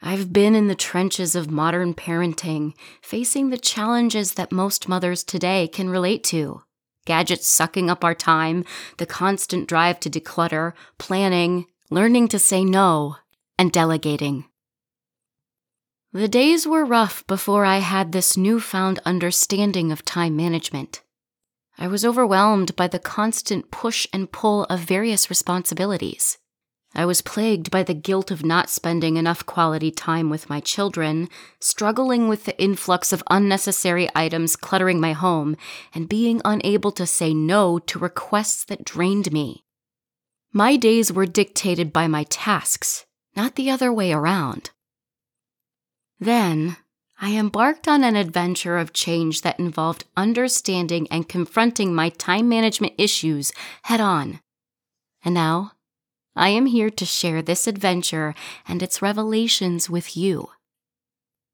I've been in the trenches of modern parenting, facing the challenges that most mothers today can relate to. Gadgets sucking up our time, the constant drive to declutter, planning, learning to say no, and delegating. The days were rough before I had this newfound understanding of time management. I was overwhelmed by the constant push and pull of various responsibilities. I was plagued by the guilt of not spending enough quality time with my children, struggling with the influx of unnecessary items cluttering my home, and being unable to say no to requests that drained me. My days were dictated by my tasks, not the other way around. Then, I embarked on an adventure of change that involved understanding and confronting my time management issues head-on. And now, I am here to share this adventure and its revelations with you.